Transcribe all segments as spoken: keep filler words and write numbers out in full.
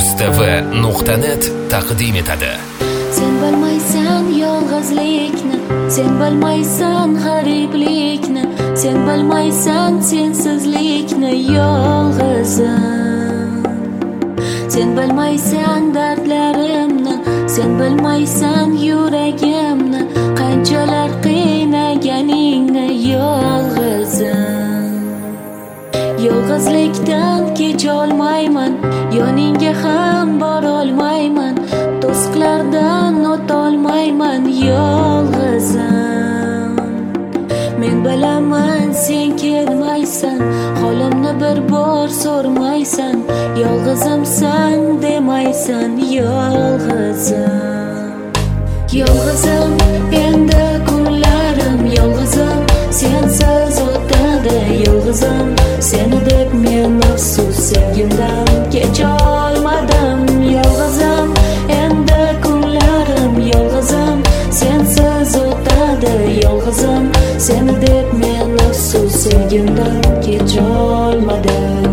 mustv nuqta net taqdim etadi. Sen bilmaysan yolg'izlikni, sen bilmaysan g'ariblikni, sen bilmaysan sensizlikni yolg'izim. Sen bilmaysan dardlarimni, sen bilmaysan yuragimni, qanchalar qiynaganingni yolg'izim. Yolg'izlikdan kecholmayman, yoningga ham borolmayman, to'siqlardan o'tolmayman yolg'izim. Men bilaman sen kelmaysan, holimni bir bor so'rmaysan, yolg'izimsan demaysan yolg'izim. Yolg'izim endi kunlarim, yolg'izim sensiz o'tadi yolg'izim. Seni deb men afsus sevgimdan kecholmadim yolg'izim. Endi kunlarim yolg'izim sensiz o'tadi yolg'izim. Seni deb men afsus sevgimdan kecholmadim.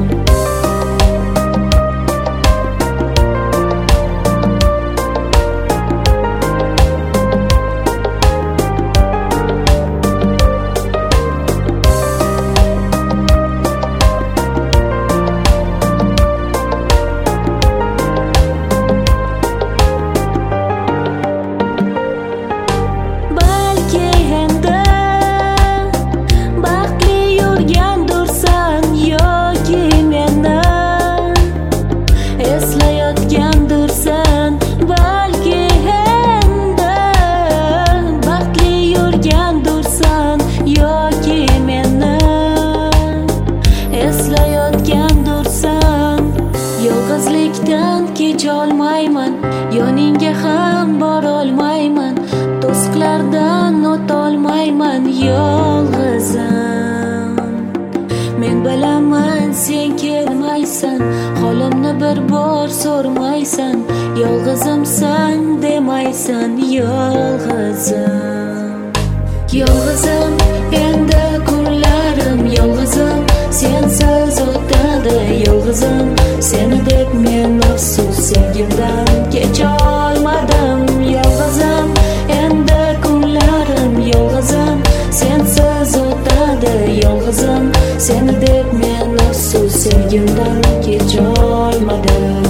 Yolg'izlikdan kecholmayman, yoningga ham borolmayman, to'siqlardan o'tolmayman yolg'izim. Men bilaman sen kelmaysan, holimni bir bor so'rmaysan, yolg'izimsan demaysan yolg'izim. Yolg'izim endi kunlarim, yolg'izim sensiz o'tadi yolg'izim. Seni deb men afsus sevgimdan kecholmadim yolg'izim. Endi kunlarim yolg'izim sensiz o'tadi yolg'izim. Seni deb men afsus sevgimdan kecholmadim.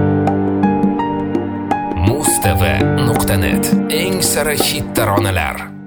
mustv nuqta net eng sara hit taronalar.